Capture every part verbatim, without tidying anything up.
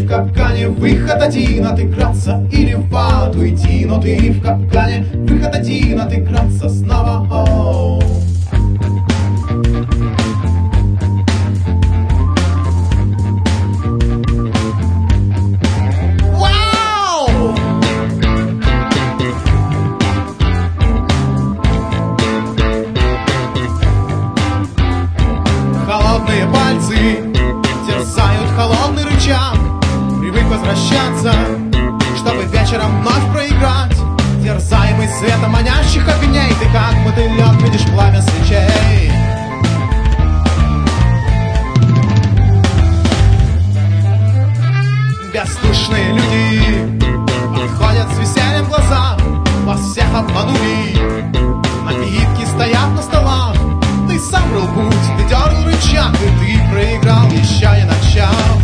в капкане, выход один, отыграться или в ад уйти. Но ты в капкане, выход один, отыграться снова. О-о-о. Холодные пальцы терзают холодный рычаг. Привык возвращаться, чтобы вечером вновь проиграть. Терзаемый светом манящих огней, ты как мотылек видишь пламя свечей. Бездушные люди подходят с весельем в глазах, вас всех обманули. Напитки стоят на столах, ты сам брал путь, ты дернул рычаг, и ты проиграл, еще не начав.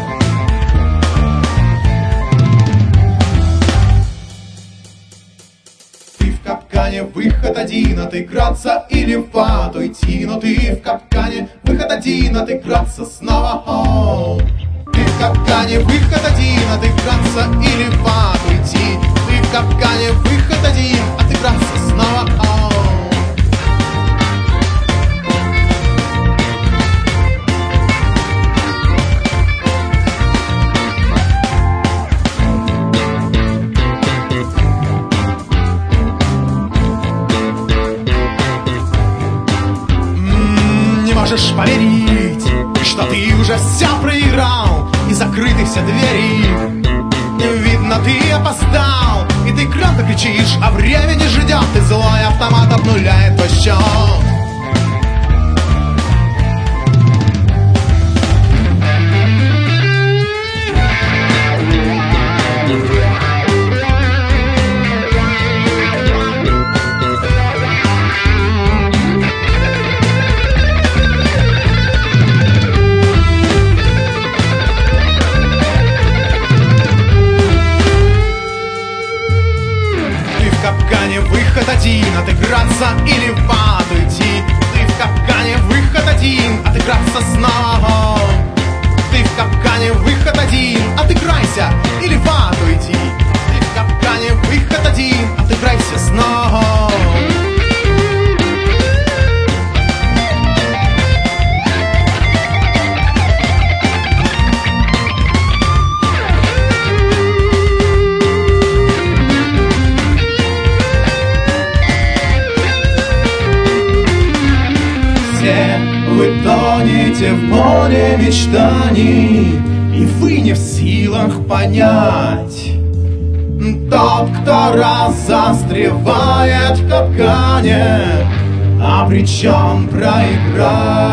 Ты в капкане, выход один, отыграться или в ад уйти. Но ты в капкане, выход один, отыграться снова. О-о-о. Ты в капкане, выход один, отыграться или в ад уйти. Ты в капкане, выход один, отыграться снова. О-о-о. Можешь поверить, что ты уже все проиграл, и закрыты все двери. Видно, ты опоздал, и ты громко кричишь, а время не ждет, и злой автомат обнуляет твой счет. Выход один, отыграться или в ад уйти. Ты в капкане, выход один, отыграться снова. Ты в капкане, выход один, отыграйся или в ад уйти. Ты в капкане, выход один, отыграйся снова. Вы тонете в море мечтаний, и вы не в силах понять. Тот, кто раз застревает в капкане, обречен проиграть.